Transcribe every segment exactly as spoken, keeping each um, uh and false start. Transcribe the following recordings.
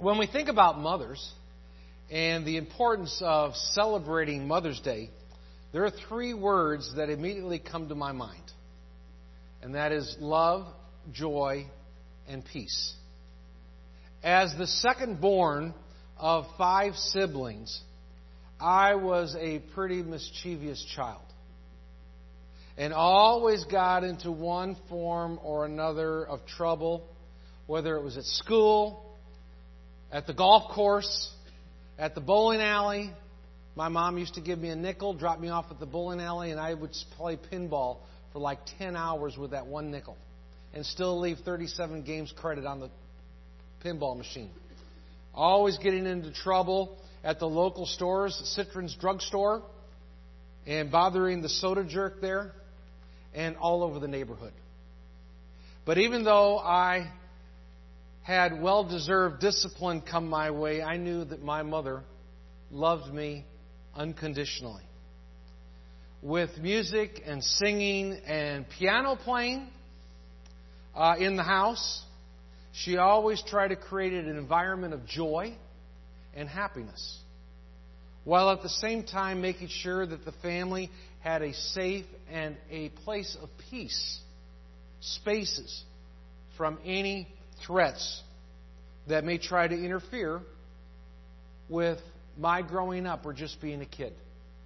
When we think about mothers and the importance of celebrating Mother's Day, there are three words that immediately come to my mind. And that is love, joy, and peace. As the second born of five siblings, I was a pretty mischievous child. And always got into one form or another of trouble, whether it was at school, at the golf course, at the bowling alley. My mom used to give me a nickel, drop me off at the bowling alley, and I would play pinball for like ten hours with that one nickel and still leave thirty-seven games credit on the pinball machine. Always getting into trouble at the local stores, Citron's drugstore, and bothering the soda jerk there, and all over the neighborhood. But even though I had well-deserved discipline come my way, I knew that my mother loved me unconditionally. With music and singing and piano playing uh, in the house, she always tried to create an environment of joy and happiness, while at the same time making sure that the family had a safe and a place of peace, spaces from any threats that may try to interfere with my growing up or just being a kid.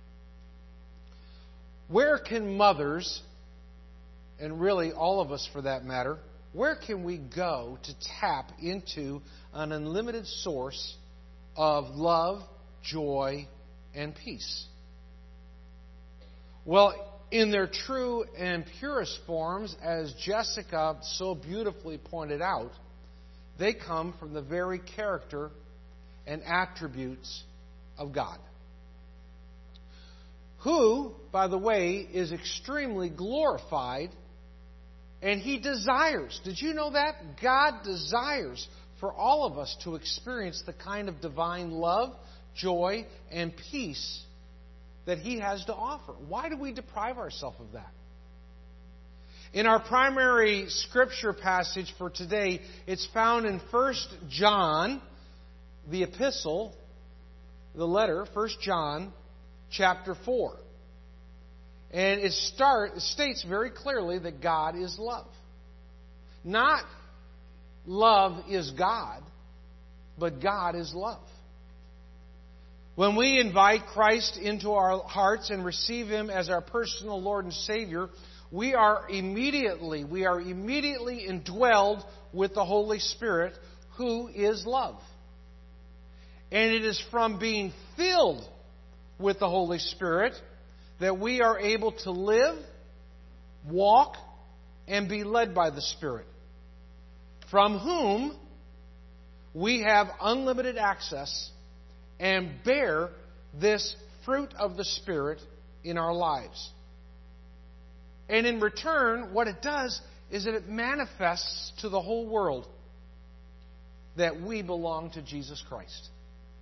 Where can mothers, and really all of us for that matter, where can we go to tap into an unlimited source of love, joy, and peace? Well, in their true and purest forms, as Jessica so beautifully pointed out, they come from the very character and attributes of God, who, by the way, is extremely glorified, and He desires. Did you know that? God desires for all of us to experience the kind of divine love, joy, and peace that He has to offer. Why do we deprive ourselves of that? In our primary scripture passage for today, it's found in First John, the epistle, the letter, First John, chapter four. And it, start, it states very clearly that God is love. Not love is God, but God is love. When we invite Christ into our hearts and receive Him as our personal Lord and Savior, we are immediately, we are immediately indwelled with the Holy Spirit, who is love. And it is from being filled with the Holy Spirit that we are able to live, walk, and be led by the Spirit, from whom we have unlimited access and bear this fruit of the Spirit in our lives. And in return, what it does is that it manifests to the whole world that we belong to Jesus Christ.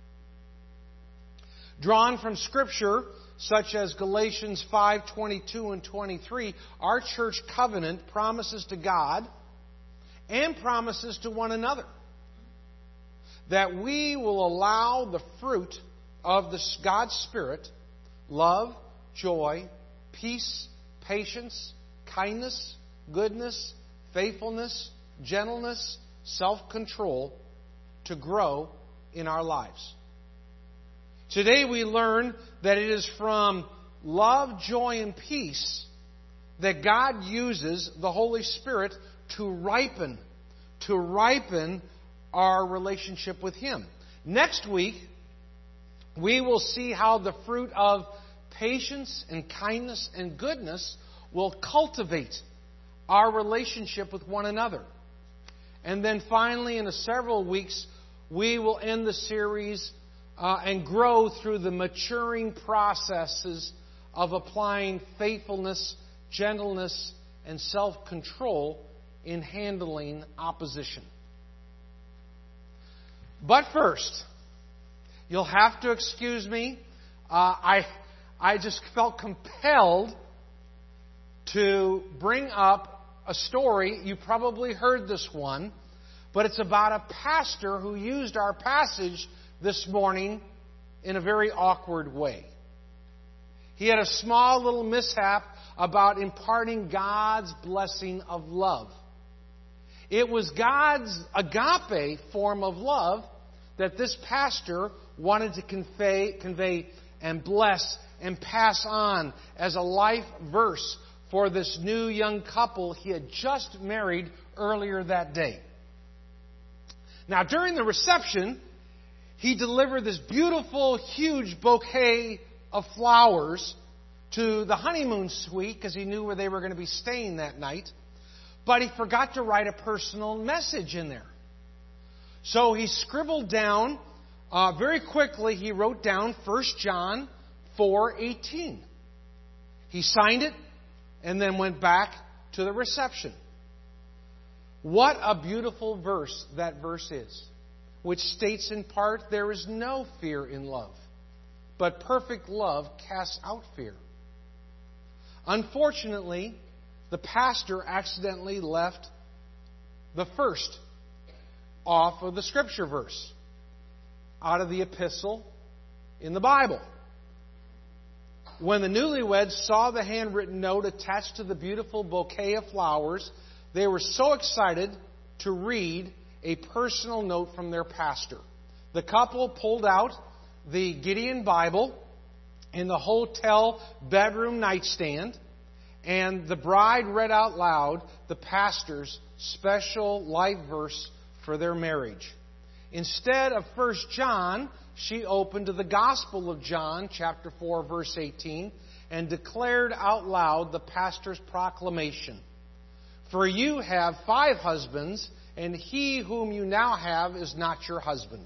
Drawn from Scripture, such as Galatians five twenty-two and twenty-three, our church covenant promises to God and promises to one another that we will allow the fruit of the God's Spirit, love, joy, peace, patience, kindness, goodness, faithfulness, gentleness, self-control, to grow in our lives. Today we learn that it is from love, joy, and peace that God uses the Holy Spirit to ripen, to ripen our relationship with Him. Next week, we will see how the fruit of patience and kindness and goodness will cultivate our relationship with one another. And then finally, in a several weeks, we will end the series uh, and grow through the maturing processes of applying faithfulness, gentleness, and self-control in handling opposition. But first, you'll have to excuse me. Uh, I I just felt compelled to bring up a story. You probably heard this one, but it's about a pastor who used our passage this morning in a very awkward way. He had a small little mishap about imparting God's blessing of love. It was God's agape form of love that this pastor wanted to convey, convey and bless and pass on as a life verse for this new young couple he had just married earlier that day. Now, during the reception, he delivered this beautiful, huge bouquet of flowers to the honeymoon suite because he knew where they were going to be staying that night. But he forgot to write a personal message in there. So he scribbled down, uh, very quickly, he wrote down First John four eighteen. He signed it and then went back to the reception. What a beautiful verse that verse is, which states in part, there is no fear in love, but perfect love casts out fear. Unfortunately, the pastor accidentally left the first off of the scripture verse out of the epistle in the Bible. When the newlyweds saw the handwritten note attached to the beautiful bouquet of flowers, they were so excited to read a personal note from their pastor. The couple pulled out the Gideon Bible in the hotel bedroom nightstand, and the bride read out loud the pastor's special life verse for their marriage. Instead of First John, she opened to the Gospel of John, chapter four, verse eighteen, and declared out loud the pastor's proclamation. For you have five husbands, and he whom you now have is not your husband.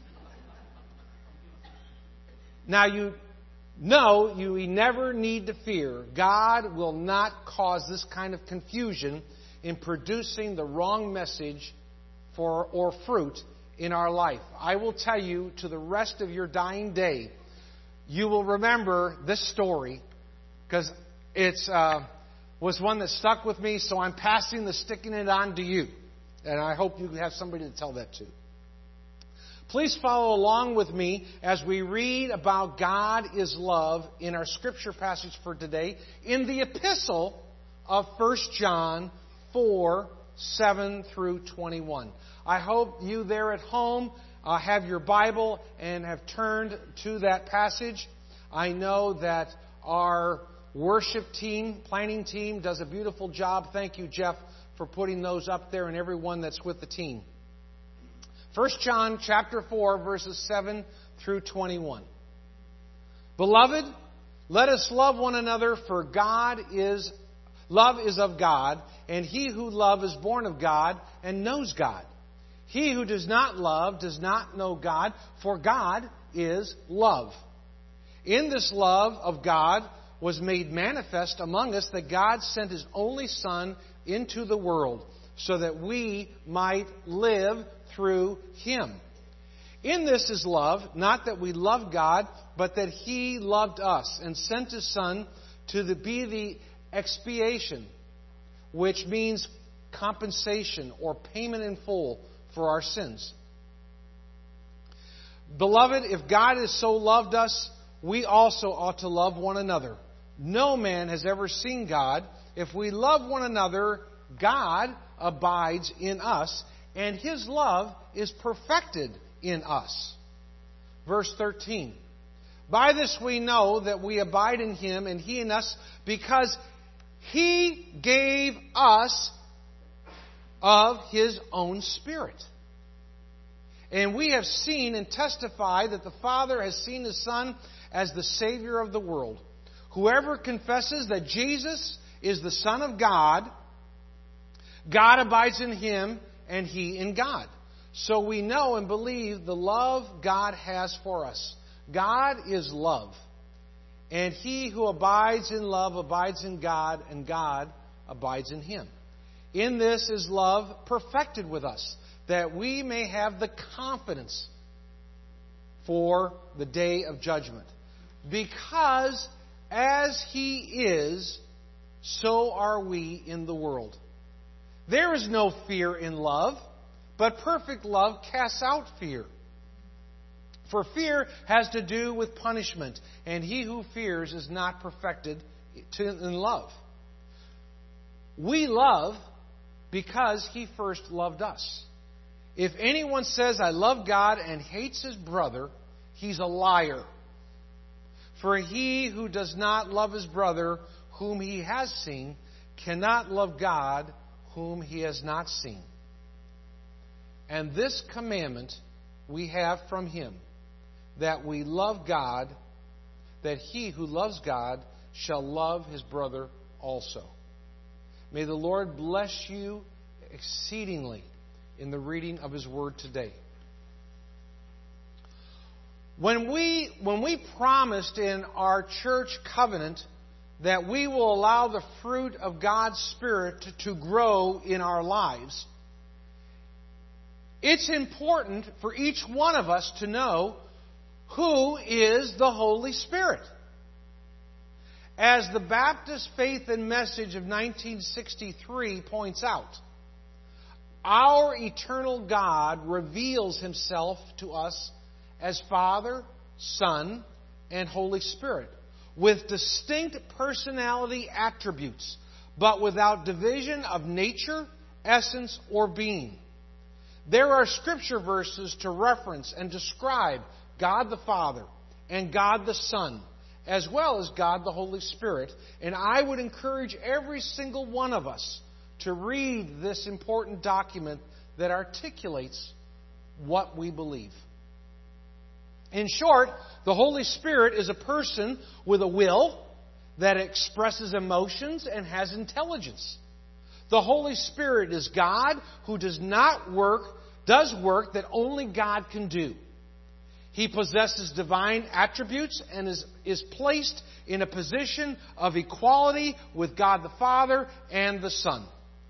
Now you know you never need to fear. God will not cause this kind of confusion in producing the wrong message for or fruit in our life. I will tell you, to the rest of your dying day, you will remember this story because it's uh, was one that stuck with me, so I'm passing the sticking it on to you. And I hope you have somebody to tell that to. Please follow along with me as we read about God is love in our scripture passage for today in the epistle of First John four, seven through twenty-one. I hope you there at home uh, have your Bible and have turned to that passage. I know that our worship team, planning team, does a beautiful job. Thank you, Jeff, for putting those up there and everyone that's with the team. First John chapter four, verses seven through twenty-one. Beloved, let us love one another, for God is love is of God, and he who loves is born of God and knows God. He who does not love does not know God, for God is love. In this love of God was made manifest among us that God sent His only Son into the world so that we might live through Him. In this is love, not that we loved God, but that He loved us and sent His Son to the, be the expiation, which means compensation or payment in full for our sins. Beloved, if God has so loved us, we also ought to love one another. No man has ever seen God. If we love one another, God abides in us, and His love is perfected in us. Verse thirteen. By this we know that we abide in Him and He in us, because He gave us of His own Spirit. And we have seen and testify that the Father has seen His Son as the Savior of the world. Whoever confesses that Jesus is the Son of God, God abides in Him and He in God. So we know and believe the love God has for us. God is love. And he who abides in love abides in God, and God abides in him. In this is love perfected with us, that we may have the confidence for the day of judgment. Because as He is, so are we in the world. There is no fear in love, But perfect love casts out fear. For fear has to do with punishment, and he who fears is not perfected in love. We love because he first loved us. If anyone says, I love God, and hates his brother, he's a liar. For he who does not love his brother, whom he has seen, cannot love God, whom he has not seen. And this commandment we have from him, that we love God, that he who loves God shall love his brother also. May the Lord bless you exceedingly in the reading of his word today. When we, when we promised in our church covenant that we will allow the fruit of God's Spirit to, to grow in our lives, it's important for each one of us to know who is the Holy Spirit. As the Baptist Faith and Message of nineteen sixty-three points out, our eternal God reveals himself to us as Father, Son, and Holy Spirit, with distinct personality attributes, but without division of nature, essence, or being. There are scripture verses to reference and describe God the Father and God the Son, as well as God the Holy Spirit. And I would encourage every single one of us to read this important document that articulates what we believe. In short, the Holy Spirit is a person with a will that expresses emotions and has intelligence. The Holy Spirit is God who does not work, does work that only God can do. He possesses divine attributes and is, is placed in a position of equality with God the Father and the Son.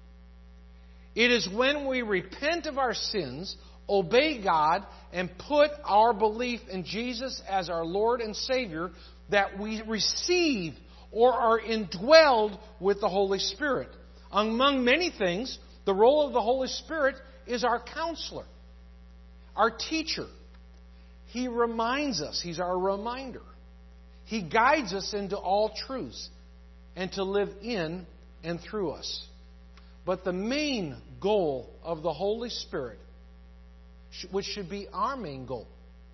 It is when we repent of our sins, obey God, and put our belief in Jesus as our Lord and Savior that we receive or are indwelled with the Holy Spirit. Among many things, the role of the Holy Spirit is our counselor, our teacher. He reminds us. He's our reminder. He guides us into all truths and to live in and through us. But the main goal of the Holy Spirit, which should be our main goal,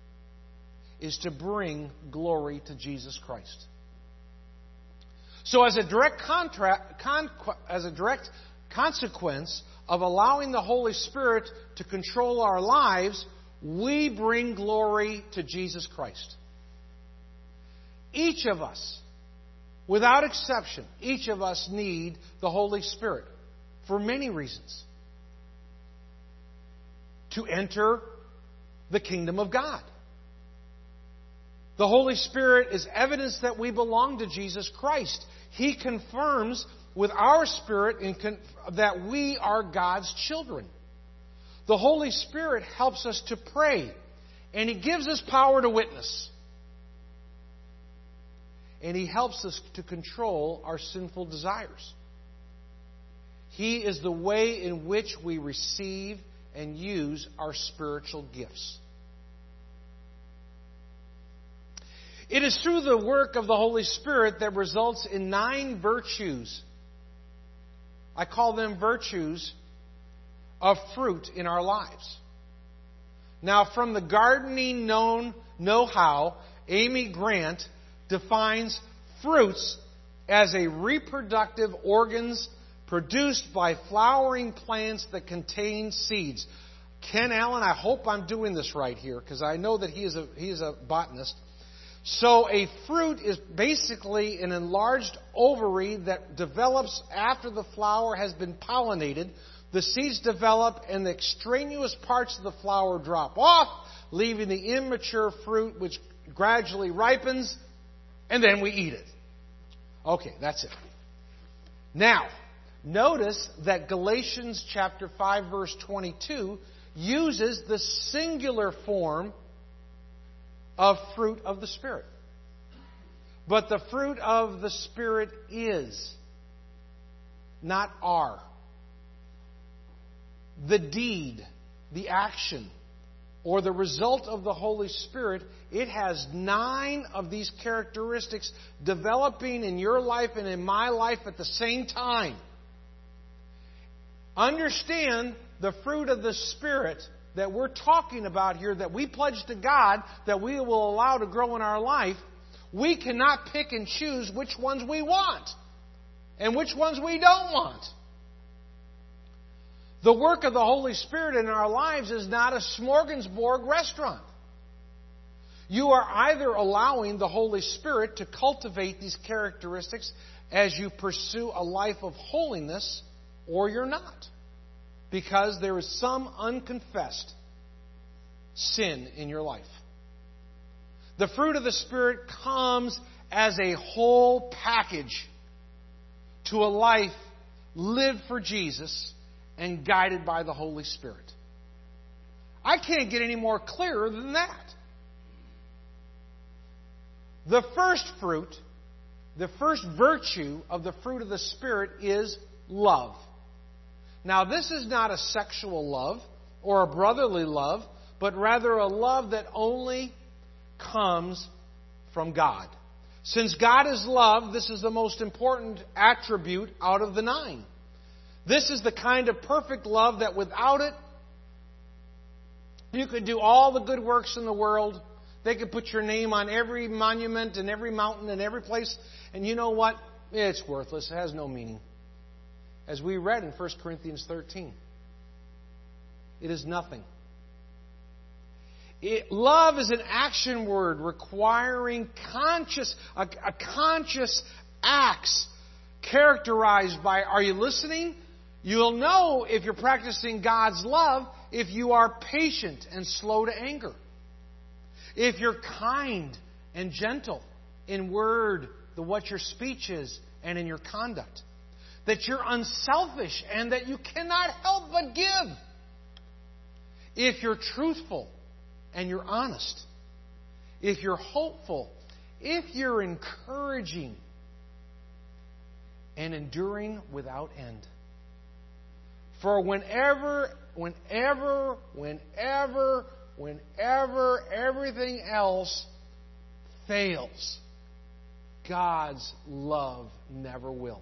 is to bring glory to Jesus Christ. So as a direct contra- con- as a direct consequence of allowing the Holy Spirit to control our lives, we bring glory to Jesus Christ. Each of us, without exception, each of us need the Holy Spirit for many reasons. To enter the kingdom of God. The Holy Spirit is evidence that we belong to Jesus Christ. He confirms with our spirit in con- that we are God's children. The Holy Spirit helps us to pray, and He gives us power to witness. And He helps us to control our sinful desires. He is the way in which we receive and use our spiritual gifts. It is through the work of the Holy Spirit that results in nine virtues. I call them virtues of fruit in our lives. Now, from the gardening known know-how, Amy Grant defines fruits as a reproductive organs produced by flowering plants that contain seeds. Ken Allen, I hope I'm doing this right here, because I know that he is a he is a botanist. So a fruit is basically an enlarged ovary that develops after the flower has been pollinated. The seeds develop and the extraneous parts of the flower drop off, leaving the immature fruit which gradually ripens, and then we eat it. Okay, that's it. Now, notice that Galatians chapter five verse twenty-two uses the singular form of fruit of the Spirit. But the fruit of the Spirit is, not are. The deed, the action or the result of the Holy Spirit, it has nine of these characteristics developing in your life and in my life at the same time. Understand the fruit of the Spirit that we're talking about here, that we pledge to God, that we will allow to grow in our life. We cannot pick and choose which ones we want and which ones we don't want. The work of the Holy Spirit in our lives is not a smorgasbord restaurant. You are either allowing the Holy Spirit to cultivate these characteristics as you pursue a life of holiness, or you're not. Because there is some unconfessed sin in your life. The fruit of the Spirit comes as a whole package to a life lived for Jesus and guided by the Holy Spirit. I can't get any more clearer than that. The first fruit, the first virtue of the fruit of the Spirit is love. Now, this is not a sexual love or a brotherly love, but rather a love that only comes from God. Since God is love, this is the most important attribute out of the nine. This is the kind of perfect love that without it, you could do all the good works in the world. They could put your name on every monument and every mountain and every place. And you know what? It's worthless. It has no meaning. As we read in First Corinthians thirteen. It is nothing. It, love is an action word requiring conscious, a, a conscious acts characterized by, are you listening? You'll know if you're practicing God's love if you are patient and slow to anger. If you're kind and gentle in word, the what your speech is, and in your conduct. That you're unselfish and that you cannot help but give. If you're truthful and you're honest. If you're hopeful. If you're encouraging and enduring without end. For whenever, whenever, whenever, whenever everything else fails, God's love never will.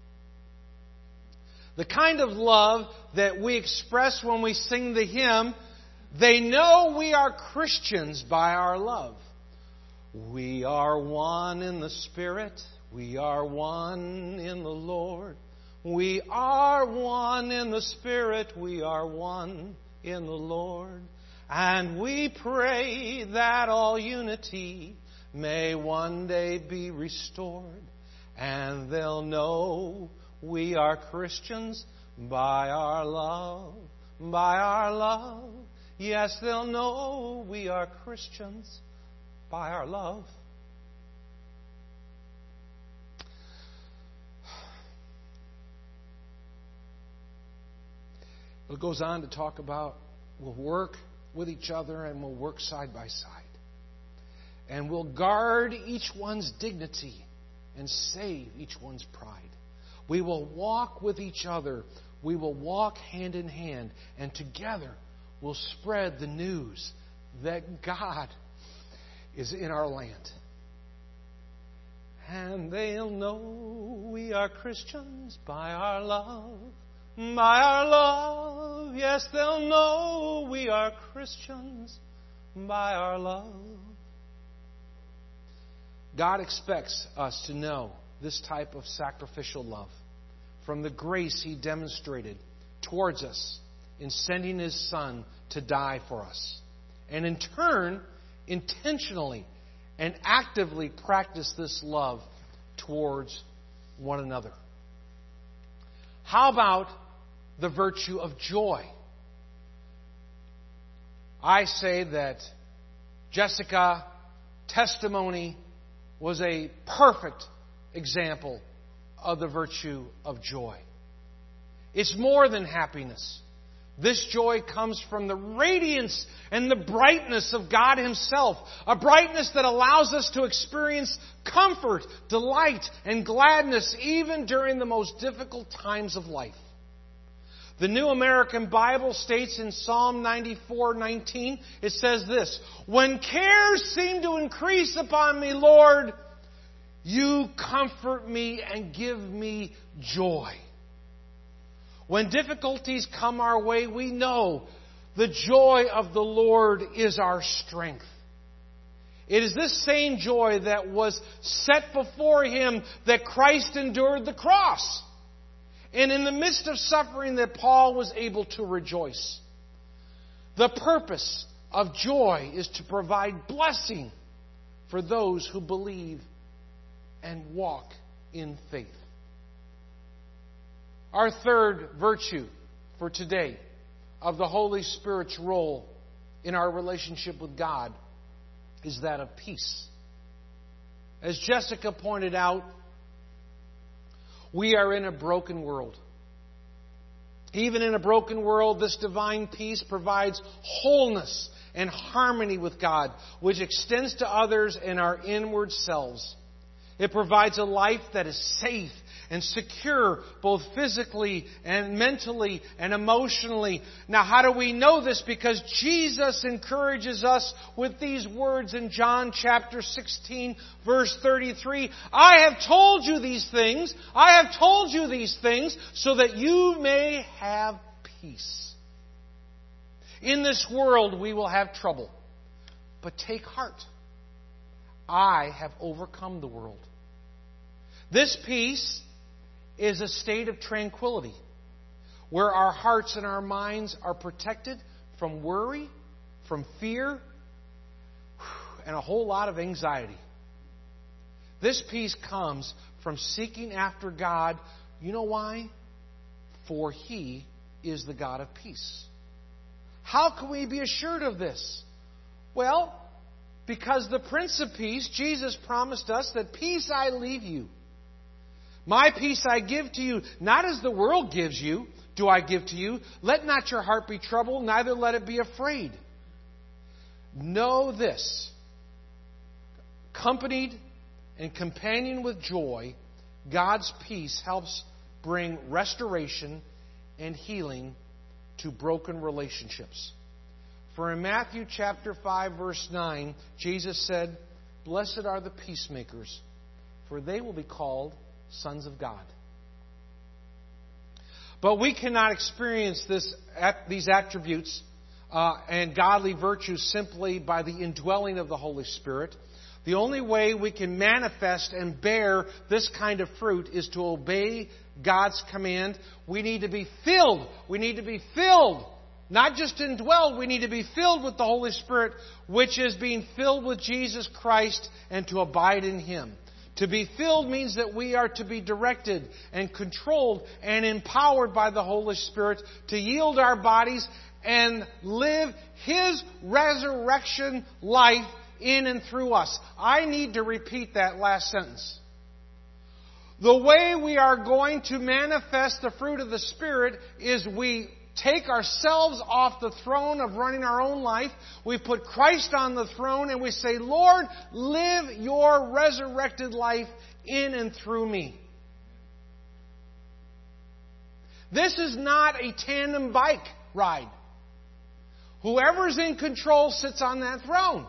The kind of love that we express when we sing the hymn, they know we are Christians by our love. We are one in the Spirit. We are one in the Lord. We are one in the Spirit. We are one in the Lord. And we pray that all unity may one day be restored. And they'll know we are Christians by our love, by our love. Yes, they'll know we are Christians by our love. It goes on to talk about we'll work with each other and we'll work side by side. And we'll guard each one's dignity and save each one's pride. We will walk with each other. We will walk hand in hand. And together we'll spread the news that God is in our land. And they'll know we are Christians by our love. By our love. Yes, they'll know we are Christians by our love. God expects us to know this type of sacrificial love from the grace He demonstrated towards us in sending His Son to die for us. And in turn, intentionally and actively practice this love towards one another. How about the virtue of joy? I say that Jessica's testimony was a perfect example of the virtue of joy. It's more than happiness. This joy comes from the radiance and the brightness of God Himself. A brightness that allows us to experience comfort, delight, and gladness even during the most difficult times of life. The New American Bible states in Psalm ninety-four nineteen, it says this, "When cares seem to increase upon me, Lord, you comfort me and give me joy." When difficulties come our way, we know the joy of the Lord is our strength. It is this same joy that was set before Him that Christ endured the cross. And in the midst of suffering that Paul was able to rejoice. The purpose of joy is to provide blessing for those who believe and walk in faith. Our third virtue for today of the Holy Spirit's role in our relationship with God is that of peace. As Jessica pointed out, we are in a broken world. Even in a broken world, this divine peace provides wholeness and harmony with God, which extends to others and our inward selves. It provides a life that is safe and secure, both physically and mentally and emotionally. Now, how do we know this? Because Jesus encourages us with these words in John chapter sixteen, verse thirty-three. "I have told you these things, I have told you these things, so that you may have peace. In this world we will have trouble, but take heart. I have overcome the world." This peace is a state of tranquility where our hearts and our minds are protected from worry, from fear, and a whole lot of anxiety. This peace comes from seeking after God. You know why? For He is the God of peace. How can we be assured of this? Well, because the Prince of Peace, Jesus, promised us that peace I leave you. My peace I give to you, not as the world gives you, do I give to you. Let not your heart be troubled, neither let it be afraid. Know this, accompanied and companion with joy, God's peace helps bring restoration and healing to broken relationships. For in Matthew chapter five, verse nine, Jesus said, "Blessed are the peacemakers, for they will be called sons of God." But we cannot experience this, these attributes uh, and godly virtues simply by the indwelling of the Holy Spirit. The only way we can manifest and bear this kind of fruit is to obey God's command. We need to be filled. We need to be filled. Not just indwelled, we need to be filled with the Holy Spirit, which is being filled with Jesus Christ and to abide in Him. To be filled means that we are to be directed and controlled and empowered by the Holy Spirit to yield our bodies and live His resurrection life in and through us. I need to repeat that last sentence. The way we are going to manifest the fruit of the Spirit is we take ourselves off the throne of running our own life. We put Christ on the throne and we say, "Lord, live your resurrected life in and through me." This is not a tandem bike ride. Whoever's in control sits on that throne.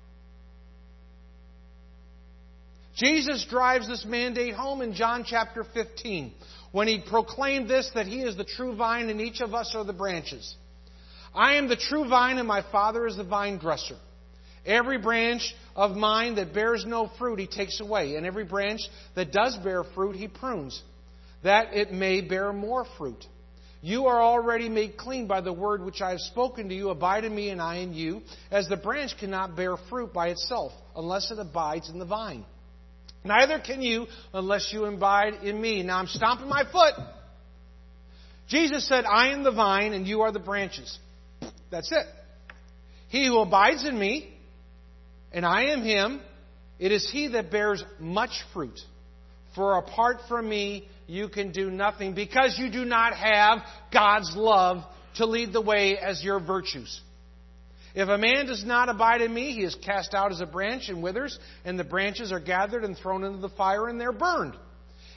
Jesus drives this mandate home in John chapter fifteen when He proclaimed this, that He is the true vine and each of us are the branches. "I am the true vine and my Father is the vine dresser. Every branch of mine that bears no fruit He takes away, and every branch that does bear fruit He prunes, that it may bear more fruit. You are already made clean by the word which I have spoken to you. Abide in me and I in you, as the branch cannot bear fruit by itself unless it abides in the vine. Neither can you unless you abide in me." Now I'm stomping my foot. Jesus said, "I am the vine and you are the branches." That's it. "He who abides in me and I am Him, it is he that bears much fruit. For apart from me you can do nothing," because you do not have God's love to lead the way as your virtues. "If a man does not abide in me, he is cast out as a branch and withers, and the branches are gathered and thrown into the fire, and they're burned.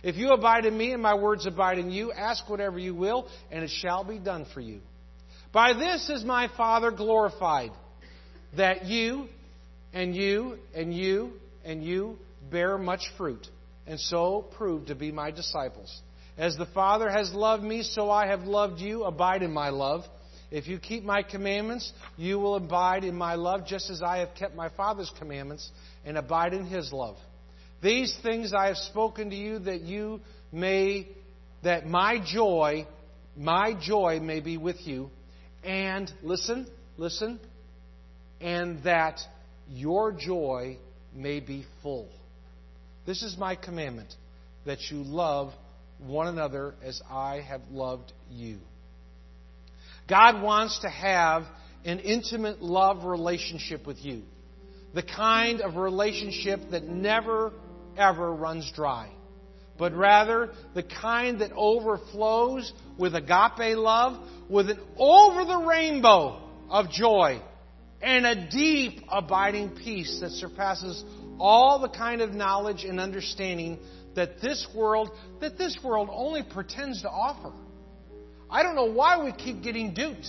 If you abide in me and my words abide in you, ask whatever you will, and it shall be done for you. By this is my Father glorified, that you and you and you and you bear much fruit, and so prove to be my disciples. As the Father has loved me, so I have loved you. Abide in my love. If you keep my commandments, you will abide in my love, just as I have kept my Father's commandments and abide in His love. These things I have spoken to you, that you may, that my joy, my joy may be with you, and listen, listen, and that your joy may be full. This is my commandment, that you love one another as I have loved you. God wants to have an intimate love relationship with you. The kind of relationship that never, ever runs dry. But rather, the kind that overflows with agape love, with an over-the-rainbow of joy, and a deep, abiding peace that surpasses all the kind of knowledge and understanding that this world, that this world only pretends to offer. I don't know why we keep getting duped.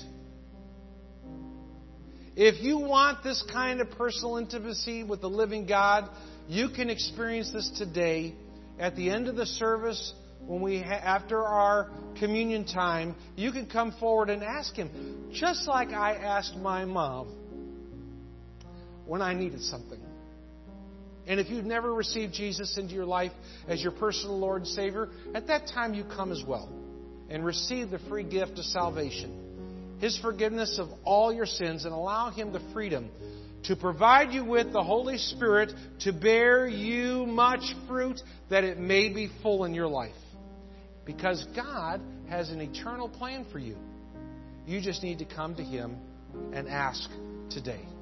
If you want this kind of personal intimacy with the living God, you can experience this today at the end of the service. When we, after our communion time, you can come forward and ask Him, just like I asked my mom when I needed something. And if you've never received Jesus into your life as your personal Lord and Savior, at that time you come as well and receive the free gift of salvation, His forgiveness of all your sins, and allow Him the freedom to provide you with the Holy Spirit to bear you much fruit, that it may be full in your life. Because God has an eternal plan for you. You just need to come to Him and ask today.